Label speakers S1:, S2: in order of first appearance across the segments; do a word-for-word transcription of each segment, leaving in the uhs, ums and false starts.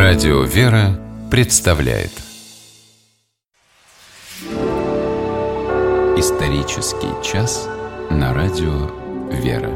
S1: Радио «Вера» представляет Исторический час на Радио «Вера».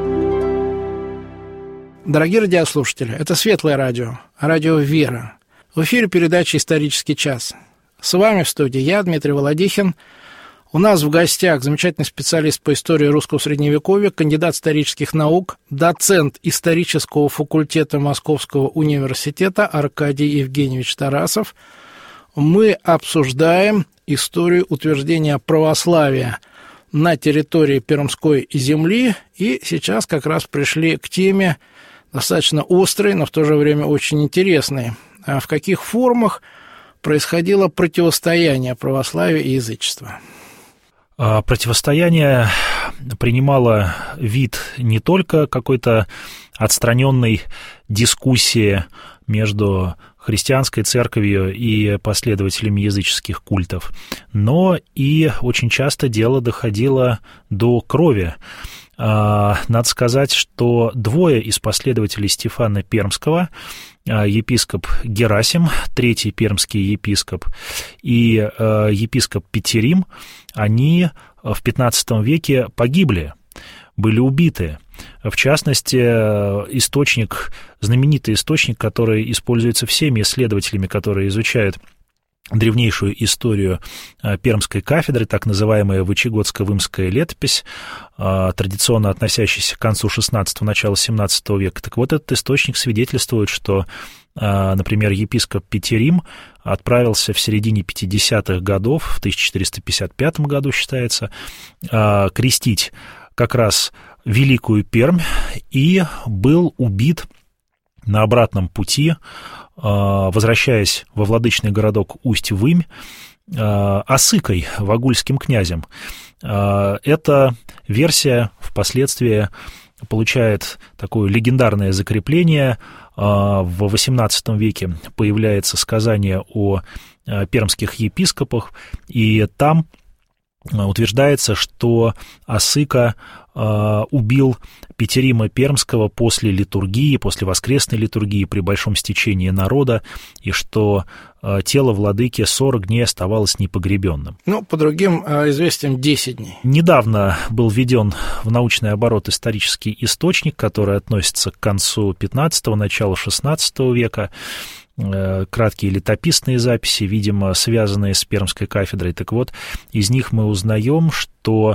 S2: Дорогие радиослушатели, это Светлое радио, радио «Вера». В эфире передача «Исторический час». С вами в студии я, Дмитрий Володихин. У нас в гостях замечательный специалист по истории русского средневековья, кандидат исторических наук, доцент исторического факультета Московского университета Аркадий Евгеньевич Тарасов. Мы обсуждаем историю утверждения православия на территории Пермской земли, и сейчас как раз пришли к теме достаточно острой, но в то же время очень интересной. В каких формах происходило противостояние православия и язычества?
S3: Противостояние принимало вид не только какой-то отстраненной дискуссии между христианской церковью и последователями языческих культов, но и очень часто дело доходило до крови. Надо сказать, что двое из последователей Стефана Пермского, епископ Герасим, третий пермский епископ, и епископ Петерим, они в пятнадцатом веке погибли, были убиты. В частности, источник, знаменитый источник, который используется всеми исследователями, которые изучают древнейшую историю Пермской кафедры, так называемая Вычегодско-Вымская летопись, традиционно относящаяся к концу шестнадцатого, началу семнадцатого века. Так вот, этот источник свидетельствует, что, например, епископ Петерим отправился в середине пятидесятых годов, в тысяча четыреста пятьдесят пятом году, считается, крестить как раз Великую Пермь и был убит на обратном пути, возвращаясь во владычный городок Усть-Вымь, Осыкой, вагульским князем. Эта версия впоследствии получает такое легендарное закрепление. В восемнадцатом веке появляется сказание о пермских епископах, и там утверждается, что Осыка убил Петерима Пермского после литургии, после воскресной литургии при большом стечении народа, и что тело владыки сорок дней оставалось непогребенным.
S2: Ну, по другим известиям, десять дней.
S3: Недавно был введен в научный оборот исторический источник, который относится к концу пятнадцатого, началу шестнадцатого века, краткие летописные записи, видимо, связанные с Пермской кафедрой. Так вот, из них мы узнаем, что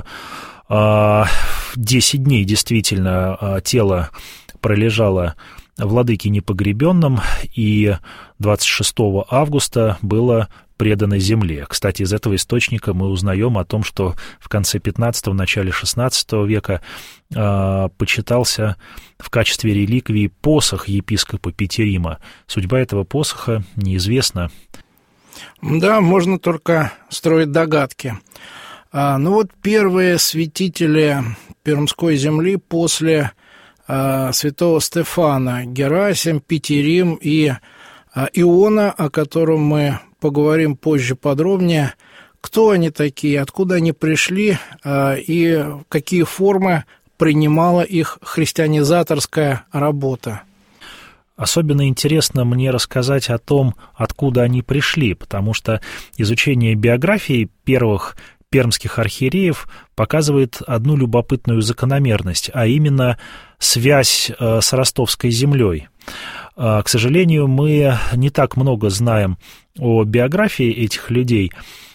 S3: десять дней действительно тело пролежало владыке непогребенным, и двадцать шестого августа было предано земле. Кстати, из этого источника мы узнаем о том, что в конце пятнадцатого, начале шестнадцатого века э, почитался в качестве реликвии посох епископа Петерима. Судьба этого посоха неизвестна.
S2: Да, можно только строить догадки. А, ну вот первые святители Пермской земли после а, святого Стефана: Герасим, Петерим и а, Иона, о котором мы поговорим позже подробнее. Кто они такие, откуда они пришли а, и какие формы принимала их христианизаторская работа?
S3: Особенно интересно мне рассказать о том, откуда они пришли, потому что изучение биографии первых пермских архиереев показывает одну любопытную закономерность, а именно связь с ростовской землей. К сожалению, мы не так много знаем о биографии этих людей,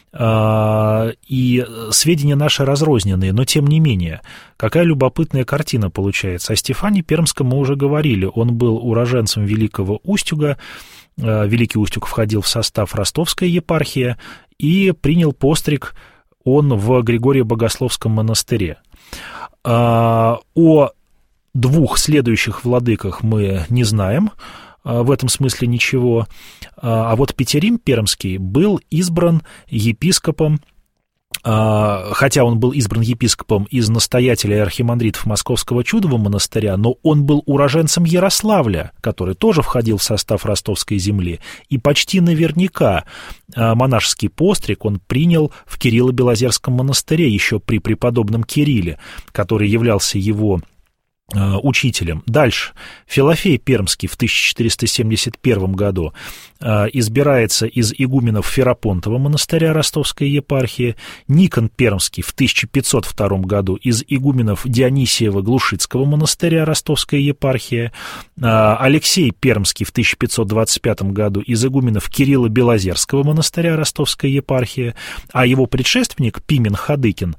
S3: и сведения наши разрозненные, но тем не менее, какая любопытная картина получается. О Стефане Пермском мы уже говорили, он был уроженцем Великого Устюга, Великий Устюг входил в состав Ростовской епархии, и принял постриг он в Григорье-Богословском монастыре. О двух следующих владыках мы не знаем, в этом смысле ничего. А вот Петерим Пермский был избран епископом, хотя он был избран епископом из настоятеля и архимандритов Московского Чудового монастыря, но он был уроженцем Ярославля, который тоже входил в состав Ростовской земли, и почти наверняка монашеский постриг он принял в Кирилло-Белозерском монастыре еще при преподобном Кирилле, который являлся его учителем. Дальше. Филофей Пермский в тысяча четыреста семьдесят первом году избирается из игуменов Ферапонтова монастыря Ростовской епархии. Никон Пермский в тысяча пятьсот втором году из игуменов Дионисиева-Глушицкого монастыря Ростовской епархии. Алексей Пермский в тысяча пятьсот двадцать пятом году из игуменов Кирилла Белозерского монастыря Ростовской епархии. А его предшественник Пимен Хадыкин,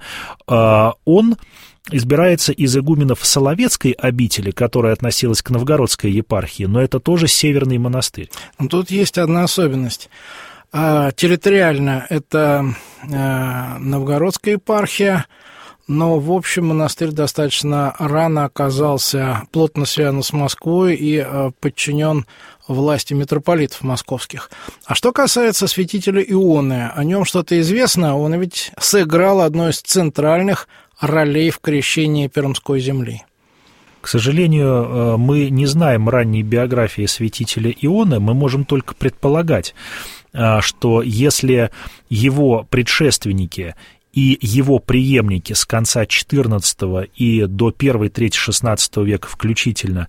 S3: он избирается из игуменов Соловецкой обители, которая относилась к Новгородской епархии, но это тоже северный монастырь.
S2: Тут есть одна особенность. Территориально это Новгородская епархия, но, в общем, монастырь достаточно рано оказался плотно связан с Москвой и подчинен власти митрополитов московских. А что касается святителя Ионы, о нем что-то известно, он ведь сыграл одну из центральных ролей в крещении Пермской земли.
S3: К сожалению, мы не знаем ранней биографии святителя Ионы, мы можем только предполагать, что если его предшественники и его преемники с конца четырнадцатого и до первой трети шестнадцатого века включительно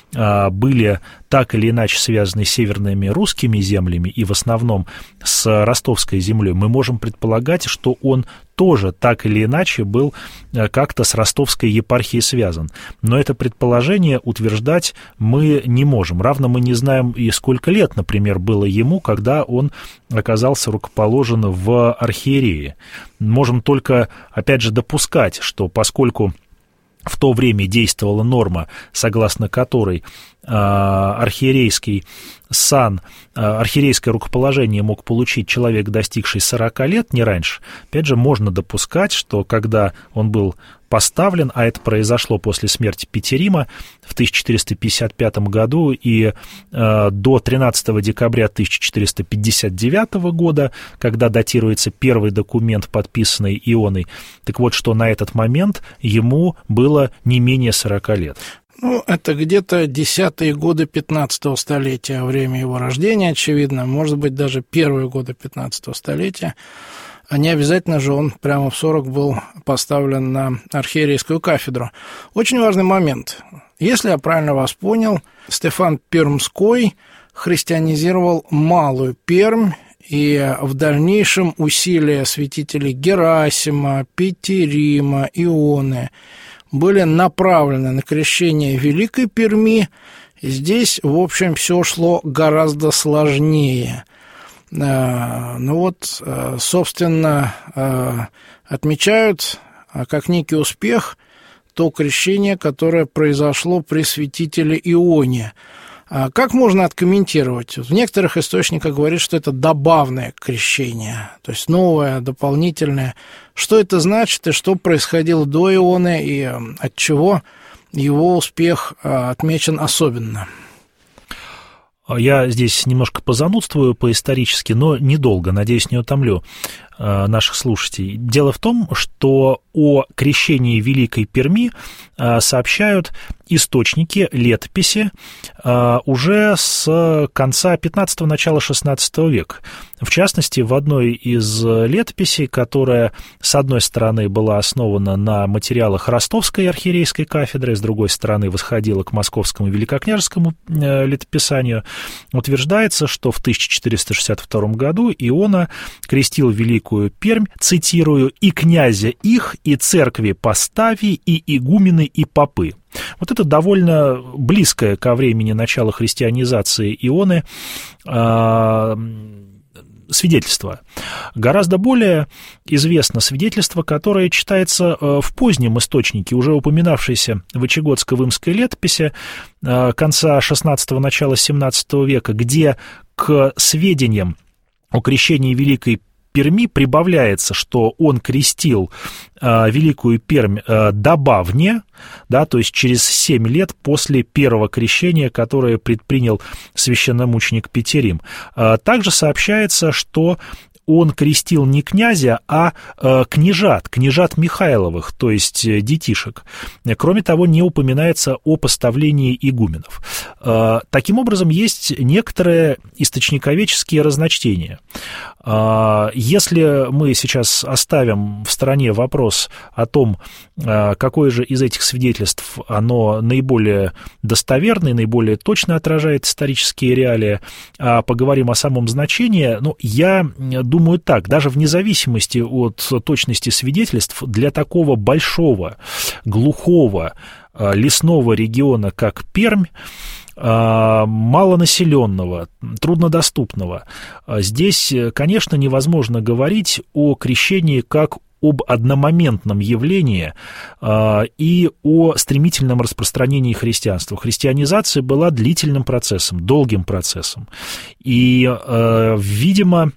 S3: были так или иначе связаны с северными русскими землями и в основном с Ростовской землей, мы можем предполагать, что он тоже так или иначе был как-то с Ростовской епархией связан. Но это предположение утверждать мы не можем. Равно мы не знаем и сколько лет, например, было ему, когда он оказался рукоположен в архиерее. Можем только, опять же, допускать, что поскольку в то время действовала норма, согласно которой э, архиерейский сан, э, архиерейское рукоположение мог получить человек, достигший сорока лет, не раньше, опять же, можно допускать, что когда он был поставлен, а это произошло после смерти Петерима в тысяча четыреста пятьдесят пятом году и э, до тринадцатого декабря тысяча четыреста пятьдесят девятого года, когда датируется первый документ, подписанный Ионой, так вот, что на этот момент ему было не менее сорока лет.
S2: Ну, это где-то десятые годы пятнадцатого столетия, время его рождения, очевидно, может быть, даже первые годы пятнадцатого столетия. А не обязательно же он прямо в сорок был поставлен на архиерейскую кафедру. Очень важный момент. Если я правильно вас понял, Стефан Пермской христианизировал Малую Пермь, и в дальнейшем усилия святителей Герасима, Петерима, Ионы были направлены на крещение Великой Перми. Здесь, в общем, все шло гораздо сложнее. Ну вот, собственно, отмечают как некий успех то крещение, которое произошло при святителе Ионе. Как можно откомментировать? В некоторых источниках говорят, что это добавное крещение, то есть новое, дополнительное. Что это значит и что происходило до Ионы, и от чего его успех отмечен особенно?
S3: Я здесь немножко позанудствую по-исторически, но недолго, надеюсь, не утомлю э, наших слушателей. Дело в том, что о крещении Великой Перми э, сообщают источники, летописи э, уже с конца пятнадцатого, начала шестнадцатого века. В частности, в одной из летописей, которая, с одной стороны, была основана на материалах Ростовской архиерейской кафедры, с другой стороны, восходила к московскому великокняжескому э, летописанию, утверждается, что в тысяча четыреста шестьдесят втором году Иона крестил Великую Пермь, цитирую, «и князя их, и церкви постави, и игумены, и попы». Вот это довольно близкое ко времени начала христианизации Ионы э, свидетельство. Гораздо более известно свидетельство, которое читается в позднем источнике, уже упоминавшейся Вычегодско-Вымской летописи конца шестнадцатого, начала семнадцатого века, где к сведениям о крещении Великой Перми прибавляется, что он крестил э, Великую Пермь э, добавне, да, то есть через семь лет после первого крещения, которое предпринял священномученик Петерим. Э, также сообщается, что он крестил не князя, а э, княжат, княжат Михайловых, то есть э, детишек. Кроме того, не упоминается о поставлении игуменов. Таким образом, есть некоторые источниковедческие разночтения. Если мы сейчас оставим в стороне вопрос о том, какое же из этих свидетельств оно наиболее достоверное, наиболее точно отражает исторические реалии, а поговорим о самом значении, ну, я думаю так, даже вне зависимости от точности свидетельств, для такого большого, глухого, лесного региона, как Пермь, малонаселенного, труднодоступного, здесь, конечно, невозможно говорить о крещении как об одномоментном явлении и о стремительном распространении христианства. Христианизация была длительным процессом, долгим процессом. И, видимо,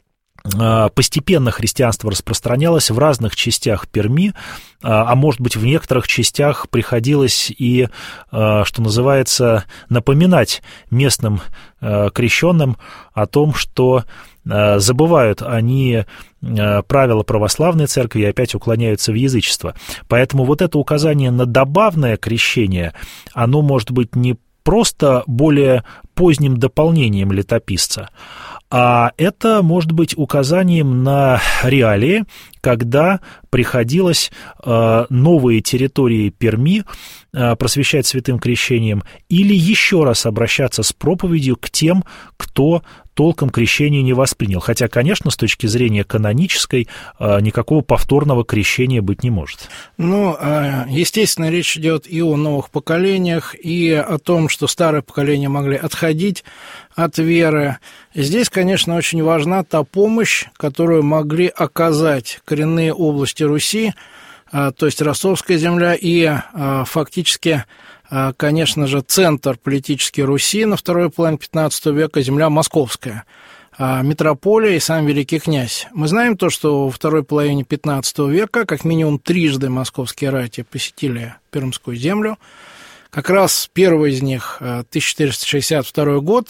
S3: постепенно христианство распространялось в разных частях Перми, а может быть, в некоторых частях приходилось и, что называется, напоминать местным крещенным о том, что забывают они правила православной церкви и опять уклоняются в язычество. Поэтому вот это указание на добавное крещение, оно может быть не просто более поздним дополнением летописца, а это может быть указанием на реалии, когда приходилось новые территории Перми просвещать святым крещением или еще раз обращаться с проповедью к тем, кто толком крещение не воспринял. Хотя, конечно, с точки зрения канонической никакого повторного крещения быть не может.
S2: Ну, естественно, речь идет и о новых поколениях, и о том, что старые поколения могли отходить от веры. Здесь, конечно, очень важна та помощь, которую могли оказать коренные области Руси, то есть Ростовская земля и фактически, конечно же, центр политической Руси на второй половине пятнадцатого века, земля московская, митрополия и сам великий князь. Мы знаем то, что во второй половине пятнадцатого века как минимум трижды московские рати посетили Пермскую землю. Как раз первый из них, тысяча четыреста шестьдесят второй год,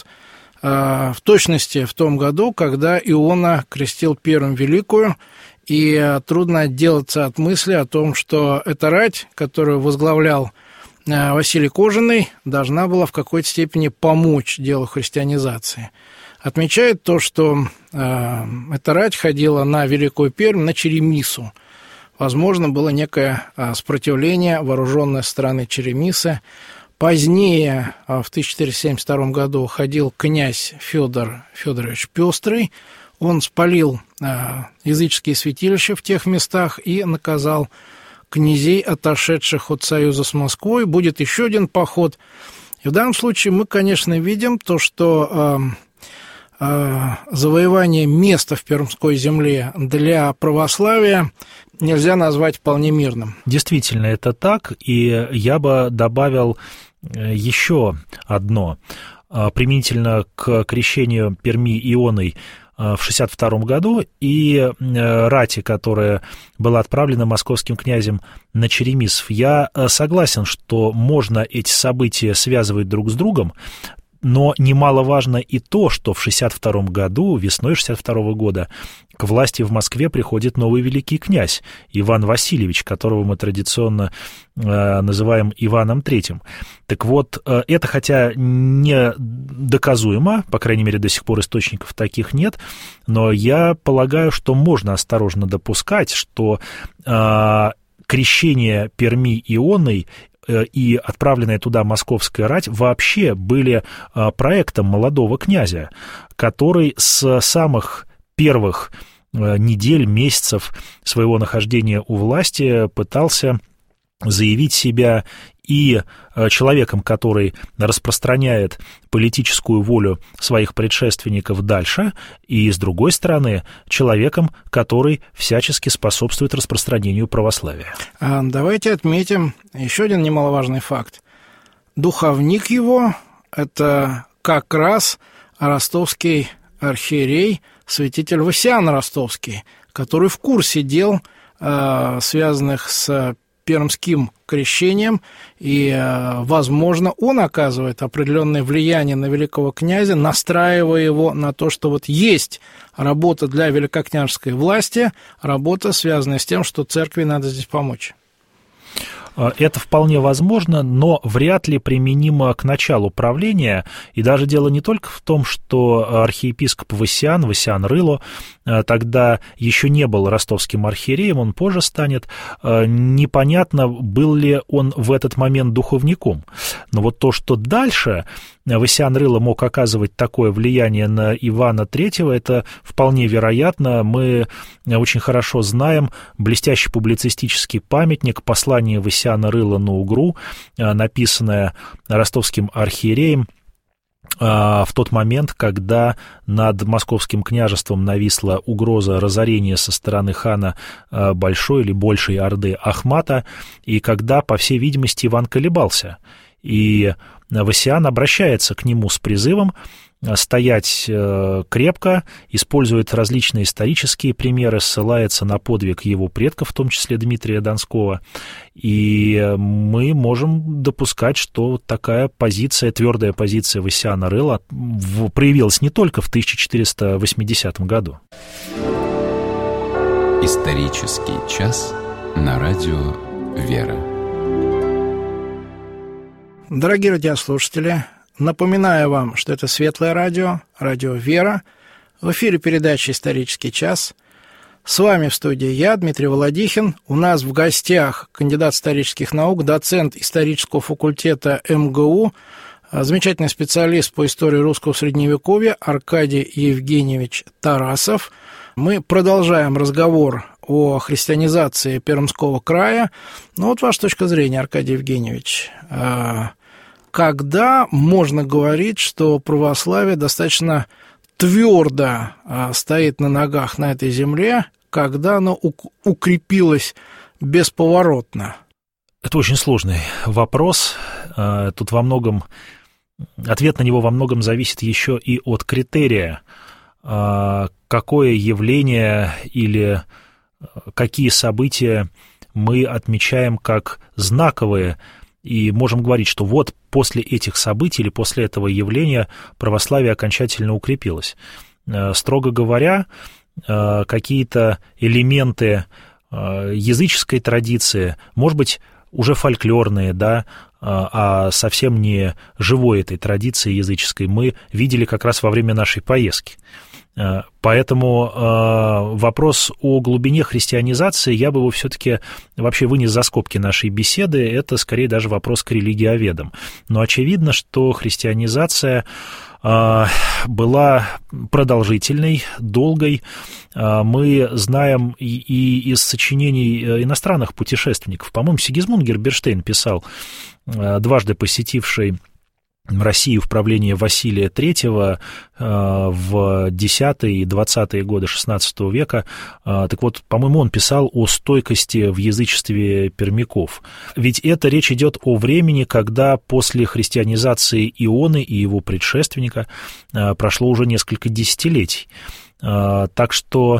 S2: в точности в том году, когда Иона крестил Пермь Великую, и трудно отделаться от мысли о том, что эта рать, которую возглавлял Василий Кожаный, должна была в какой-то степени помочь делу христианизации. Отмечает то, что э, эта рать ходила на Великую Пермь, на Черемису. Возможно, было некое сопротивление, вооруженное со стороны Черемисы. Позднее, в тысяча четыреста семьдесят втором году, ходил князь Федор Федорович Пестрый. Он спалил языческие святилища в тех местах и наказал князей, отошедших от союза с Москвой. Будет еще один поход. И в данном случае мы, конечно, видим то, что э, э, завоевание места в Пермской земле для православия нельзя назвать вполне мирным.
S3: Действительно, это так, и я бы добавил еще одно. Применительно к крещению Перми Ионой в шестьдесят втором году и рати, которая была отправлена московским князем на Черемисов. Я согласен, что можно эти события связывать друг с другом, но немаловажно и то, что в шестьдесят втором году, весной шестьдесят второго года, к власти в Москве приходит новый великий князь Иван Васильевич, которого мы традиционно э, называем Иваном Третьим. Так вот, э, это хотя не доказуемо, по крайней мере, до сих пор источников таких нет, но я полагаю, что можно осторожно допускать, что э, крещение Перми Ионой и отправленная туда московская рать вообще были проектом молодого князя, который с самых первых недель, месяцев своего нахождения у власти пытался заявить себя и человеком, который распространяет политическую волю своих предшественников дальше, и, с другой стороны, человеком, который всячески способствует распространению православия.
S2: Давайте отметим еще один немаловажный факт. Духовник его – это как раз ростовский архиерей, святитель Васян Ростовский, который в курсе дел, связанных с пермским крещением, и, возможно, он оказывает определенное влияние на великого князя, настраивая его на то, что вот есть работа для великокняжеской власти, работа, связанная с тем, что церкви надо здесь помочь.
S3: Это вполне возможно, но вряд ли применимо к началу правления. И даже дело не только в том, что архиепископ Васян, Васян Рыло, тогда еще не был ростовским архиереем, он позже станет. Непонятно, был ли он в этот момент духовником. Но вот то, что дальше Васян Рыло мог оказывать такое влияние на Ивана Третьего, это вполне вероятно. Мы очень хорошо знаем блестящий публицистический памятник «Послание Васяна Рыла на Угру», написанное ростовским архиереем в тот момент, когда над Московским княжеством нависла угроза разорения со стороны хана Большой или Большей Орды Ахмата, и когда, по всей видимости, Иван колебался. И Васян обращается к нему с призывом стоять крепко, использует различные исторические примеры, ссылается на подвиг его предков, в том числе Дмитрия Донского, и мы можем допускать, что такая позиция, твердая позиция Васяна Рыла проявилась не только в тысяча четыреста восьмидесятом году.
S1: Исторический час на радио «Вера».
S2: Дорогие радиослушатели, напоминаю вам, что это Светлое радио, радио «Вера». В эфире передача «Исторический час». С вами в студии я, Дмитрий Володихин. У нас в гостях кандидат исторических наук, доцент исторического факультета эм гэ у, замечательный специалист по истории русского средневековья Аркадий Евгеньевич Тарасов. Мы продолжаем разговор о христианизации Пермского края. Ну вот ваша точка зрения, Аркадий Евгеньевич. Когда можно говорить, что православие достаточно твердо стоит на ногах на этой земле, когда оно укрепилось бесповоротно?
S3: Это очень сложный вопрос. Тут во многом, ответ на него во многом зависит еще и от критерия, какое явление или какие события мы отмечаем как знаковые, и можем говорить, что вот после этих событий или после этого явления православие окончательно укрепилось. Строго говоря, какие-то элементы языческой традиции, может быть, уже фольклорные, да, а совсем не живой этой традиции языческой, мы видели как раз во время нашей поездки. Поэтому э, вопрос о глубине христианизации я бы его все-таки вообще вынес за скобки нашей беседы. Это скорее даже вопрос к религиоведам. Но очевидно, что христианизация э, была продолжительной, долгой. Э, мы знаем и, и из сочинений иностранных путешественников. По-моему, Сигизмунд Герберштейн писал, э, дважды посетивший Россию в правлении Василия Третьего в десятые и двадцатые годы шестнадцатого века. Так вот, по-моему, он писал о стойкости в язычестве пермяков. Ведь это речь идет о времени, когда после христианизации Ионы и его предшественника прошло уже несколько десятилетий. Так что,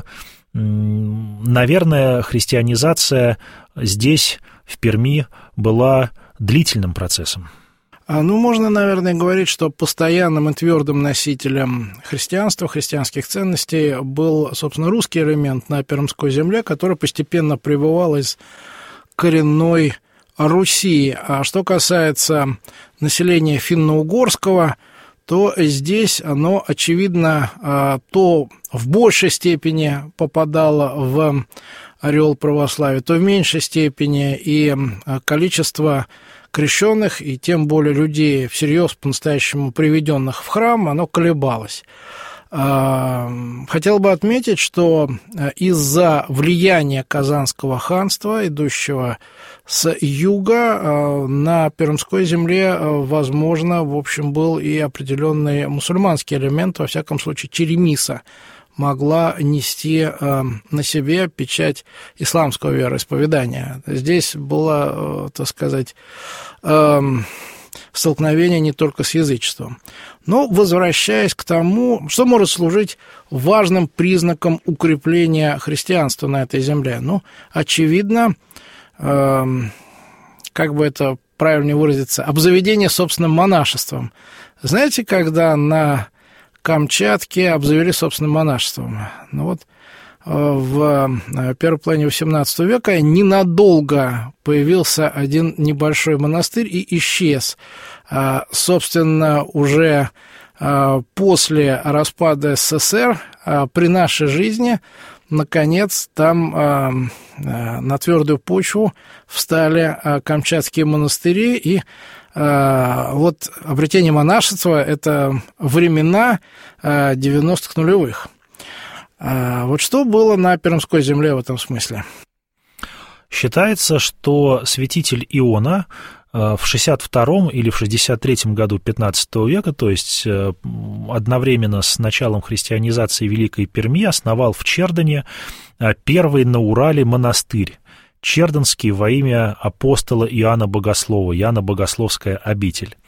S3: наверное, христианизация здесь, в Перми, была длительным процессом.
S2: Ну, можно, наверное, говорить, что постоянным и твердым носителем христианства, христианских ценностей был, собственно, русский элемент на Пермской земле, который постепенно прибывал из коренной Руси. А что касается населения финно-угорского, то здесь оно, очевидно, то в большей степени попадало в ореол православия, то в меньшей степени, и количество крещенных, и тем более людей, всерьез по-настоящему приведенных в храм, оно колебалось. Хотел бы отметить, что из-за влияния Казанского ханства, идущего с юга, на Пермской земле, возможно, в общем, был и определенный мусульманский элемент, во всяком случае, черемиса могла нести э, на себе печать исламского вероисповедания. Здесь было, э, так сказать, э, столкновение не только с язычеством. Но, возвращаясь к тому, что может служить важным признаком укрепления христианства на этой земле. Ну, очевидно, э, как бы это правильнее выразиться, обзаведение собственным монашеством. Знаете, когда на Камчатке обзавели собственным монашеством? Ну вот, в первой половине восемнадцатого века ненадолго появился один небольшой монастырь и исчез. Собственно, уже после распада СССР при нашей жизни, наконец, там на твердую почву встали камчатские монастыри, и вот обретение монашества – это времена девяностых нулевых. Вот что было на Пермской земле в этом смысле?
S3: Считается, что святитель Иона в шестьдесят втором или в шестьдесят третьем году пятнадцатого века, то есть одновременно с началом христианизации Великой Перми, основал в Чердане первый на Урале монастырь Черденский во имя апостола Иоанна Богослова, Иоанна Богословская обитель.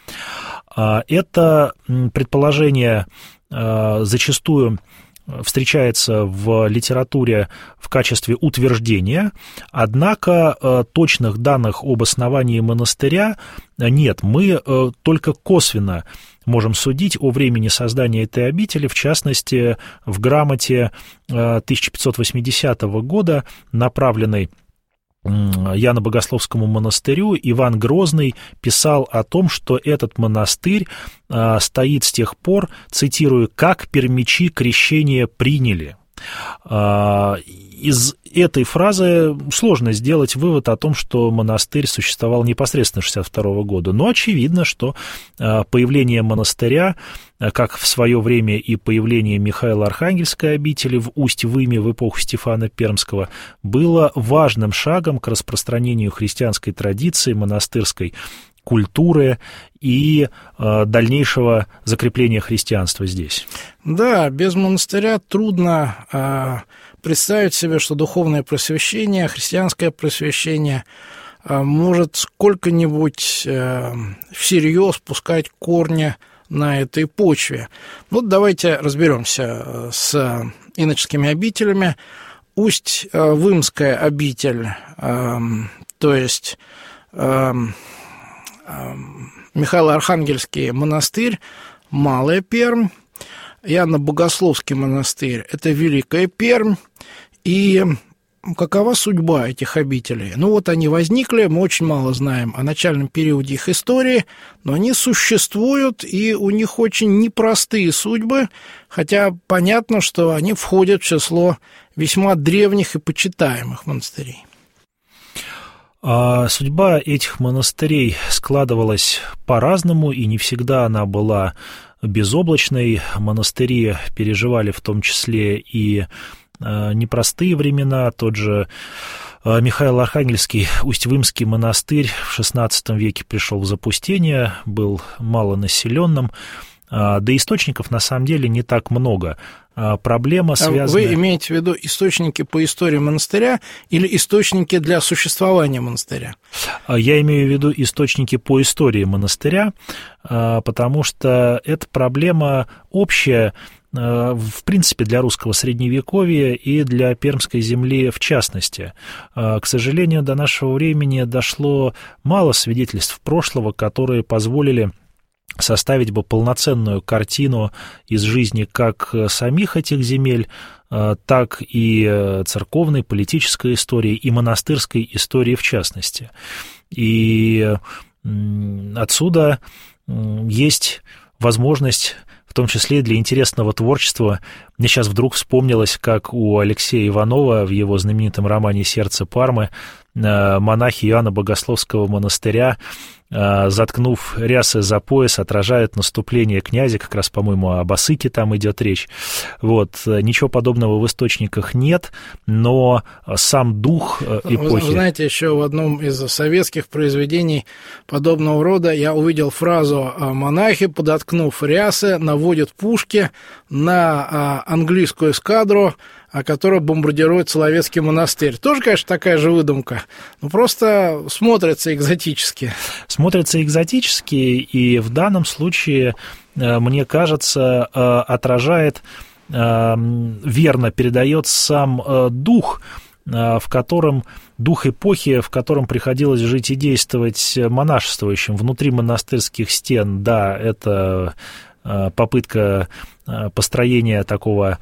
S3: Это предположение зачастую встречается в литературе в качестве утверждения, однако точных данных об основании монастыря нет. Мы только косвенно можем судить о времени создания этой обители, в частности, в грамоте тысяча пятьсот восьмидесятого года, направленной Иоанно-Богословскому монастырю, Иван Грозный писал о том, что этот монастырь а, стоит с тех пор, цитирую, «как пермичи крещение приняли». А, из этой фразы сложно сделать вывод о том, что монастырь существовал непосредственно с шестьдесят второго года, но очевидно, что а, появление монастыря, как в свое время и появление Михаила Архангельской обители в Усть-Выме в эпоху Стефана Пермского, было важным шагом к распространению христианской традиции, монастырской культуры и э, дальнейшего закрепления христианства здесь.
S2: Да, без монастыря трудно э, представить себе, что духовное просвещение, христианское просвещение э, может сколько-нибудь э, всерьез пускать корни на этой почве. Вот давайте разберемся с иноческими обителями. Усть-Вымская обитель, э, то есть э, э, Михаил Архангельский монастырь, Малая Пермь, Иоанно-Богословский монастырь – это Великая Пермь. И какова судьба этих обителей? Ну вот они возникли, мы очень мало знаем о начальном периоде их истории, но они существуют, и у них очень непростые судьбы, хотя понятно, что они входят в число весьма древних и почитаемых монастырей.
S3: А судьба этих монастырей складывалась по-разному, и не всегда она была безоблачной. Монастыри переживали в том числе и непростые времена. Тот же Михаил Архангельский Усть-Вымский монастырь в шестнадцатом веке пришел в запустение, был малонаселенным. Да источников на самом деле не так много. Проблема связана...
S2: Вы имеете в виду источники по истории монастыря или источники для существования монастыря?
S3: Я имею в виду источники по истории монастыря, потому что эта проблема общая, в принципе, для русского средневековья и для Пермской земли в частности. К сожалению, до нашего времени дошло мало свидетельств прошлого, которые позволили составить бы полноценную картину из жизни как самих этих земель, так и церковной, политической истории, и монастырской истории в частности. И отсюда есть возможность, в том числе для интересного творчества. Мне сейчас вдруг вспомнилось, как у Алексея Иванова в его знаменитом романе «Сердце Пармы» монахи Иоанна Богословского монастыря, заткнув рясы за пояс, отражают наступление князя, как раз, по-моему, об Осыке там идет речь. Вот. Ничего подобного в источниках нет, но сам дух эпохи...
S2: Вы знаете, еще в одном из советских произведений подобного рода я увидел фразу: «Монахи, подоткнув рясы, наводят пушки на английскую эскадру, которая бомбардирует Соловецкий монастырь». Тоже, конечно, такая же выдумка, но просто смотрится экзотически.
S3: Смотрится экзотически, и в данном случае, мне кажется, отражает, верно передает сам дух, в котором, дух эпохи, в котором приходилось жить и действовать монашествующим внутри монастырских стен. Да, это попытка построения такого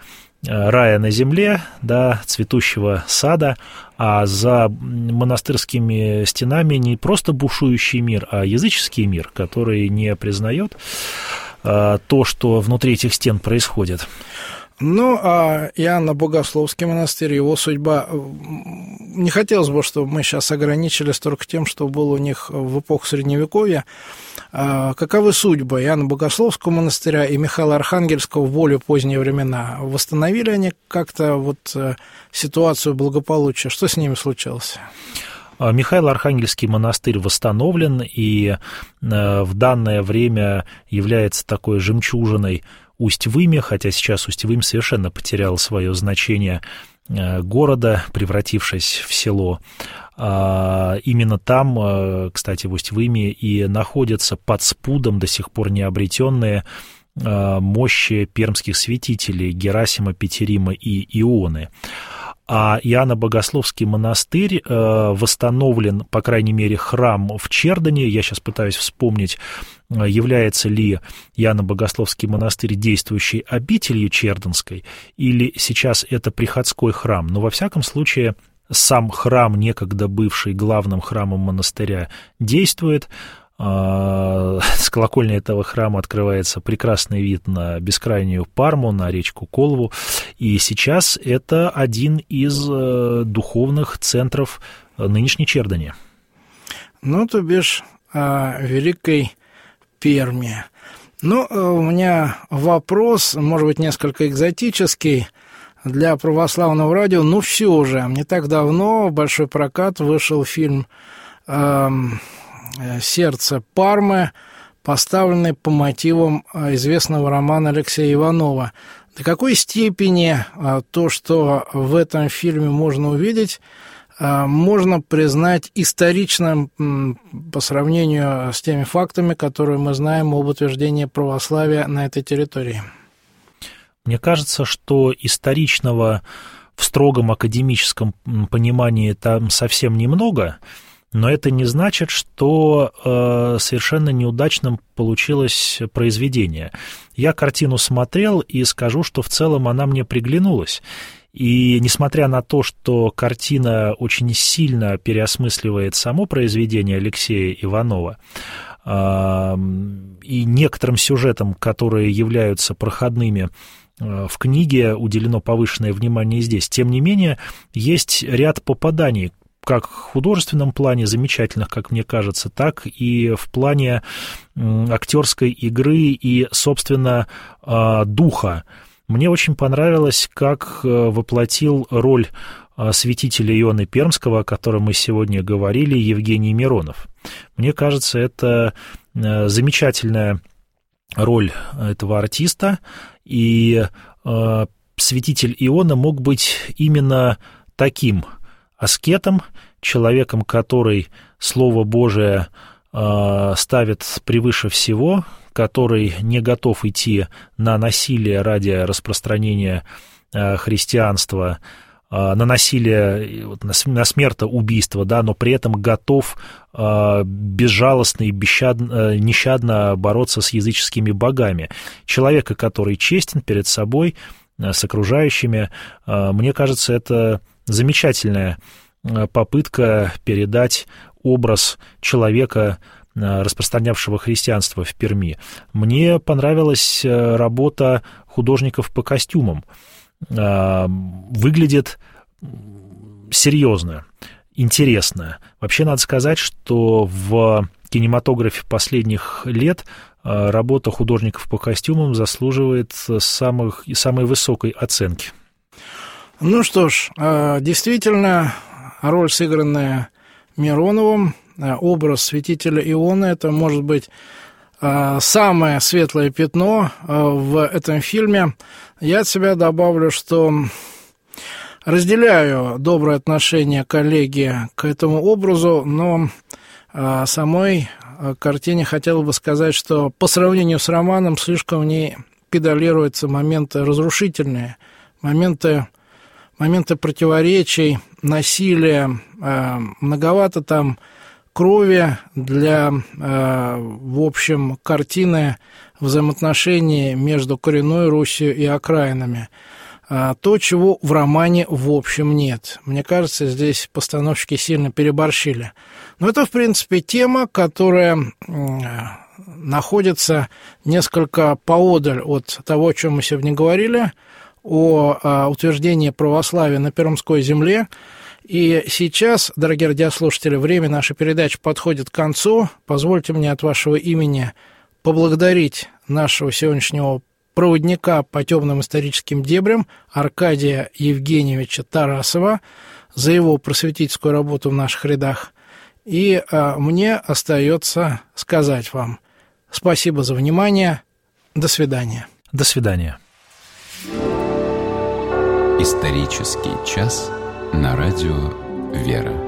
S3: рая на земле, да, цветущего сада, а за монастырскими стенами не просто бушующий мир, а языческий мир, который не признает а, то, что внутри этих стен происходит.
S2: Ну, а Иоанна Богословский монастырь, его судьба... Не хотелось бы, чтобы мы сейчас ограничились только тем, что было у них в эпоху Средневековья. Каковы судьбы Иоанна Богословского монастыря и Михаила Архангельского в более поздние времена? Восстановили они как-то вот ситуацию благополучия? Что с ними случилось?
S3: Михаил Архангельский монастырь восстановлен и в данное время является такой жемчужиной Усть-Выме, хотя сейчас Усть-Вым совершенно потерял свое значение города, превратившись в село. Именно там, кстати, в Усть-Выме и находятся под спудом до сих пор не обретенные мощи пермских святителей Герасима, Петерима и Ионы. А Иоанно-Богословский монастырь восстановлен, по крайней мере, храм в Чердане. Я сейчас пытаюсь вспомнить, является ли Иоанно-Богословский монастырь действующей обителью Черданской, или сейчас это приходской храм. Но, во всяком случае, сам храм, некогда бывший главным храмом монастыря, действует. С колокольни этого храма открывается прекрасный вид на бескрайнюю Парму, на речку Колву, и сейчас это один из духовных центров нынешней Чердани.
S2: Ну, то бишь, о Великой Перми. Ну, у меня вопрос, может быть, несколько экзотический для православного радио, но все же, не так давно в большой прокат вышел фильм «Сердце Пармы», поставленный по мотивам известного романа Алексея Иванова. До какой степени то, что в этом фильме можно увидеть, можно признать историчным по сравнению с теми фактами, которые мы знаем об утверждении православия на этой территории?
S3: Мне кажется, что историчного в строгом академическом понимании там совсем немного, но это не значит, что э, совершенно неудачным получилось произведение. Я картину смотрел и скажу, что в целом она мне приглянулась. И несмотря на то, что картина очень сильно переосмысливает само произведение Алексея Иванова, э, и некоторым сюжетам, которые являются проходными в книге, уделено повышенное внимание здесь, тем не менее, есть ряд попаданий, как в художественном плане замечательных, как мне кажется, так и в плане актерской игры и, собственно, духа. Мне очень понравилось, как воплотил роль святителя Ионы Пермского, о котором мы сегодня говорили, Евгений Миронов. Мне кажется, это замечательная роль этого артиста, и святитель Иона мог быть именно таким аскетом, человеком, который Слово Божие э, ставит превыше всего, который не готов идти на насилие ради распространения э, христианства, э, на насилие, на, на смертоубийство, да, но при этом готов э, безжалостно и бесщадно, э, нещадно бороться с языческими богами. Человека, который честен перед собой, э, с окружающими. Э, мне кажется, это замечательная попытка передать образ человека, распространявшего христианство в Перми. Мне понравилась работа художников по костюмам. Выглядит серьезно, интересно. Вообще, надо сказать, что в кинематографе последних лет работа художников по костюмам заслуживает самых, самой высокой оценки.
S2: Ну что ж, действительно, роль, сыгранная Мироновым, образ святителя Ионы, это может быть самое светлое пятно в этом фильме. Я от себя добавлю, что разделяю доброе отношение коллеги к этому образу, но самой картине хотел бы сказать, что по сравнению с романом слишком в ней педалируются моменты разрушительные, моменты моменты противоречий, насилия, э, многовато там крови для, э, в общем, картины взаимоотношений между коренной Русью и окраинами. то, чего в романе в общем нет. Мне кажется, здесь постановщики сильно переборщили. Но это, в принципе, тема, которая находится несколько поодаль от того, о чем мы сегодня говорили, о утверждении православия на Пермской земле. И сейчас, дорогие радиослушатели, время нашей передачи подходит к концу. Позвольте мне от вашего имени поблагодарить нашего сегодняшнего проводника по темным историческим дебрям Аркадия Евгеньевича Тарасова за его просветительскую работу в наших рядах. И а, мне остается сказать вам спасибо за внимание. До свидания.
S3: До свидания.
S1: Исторический час на радио «Вера».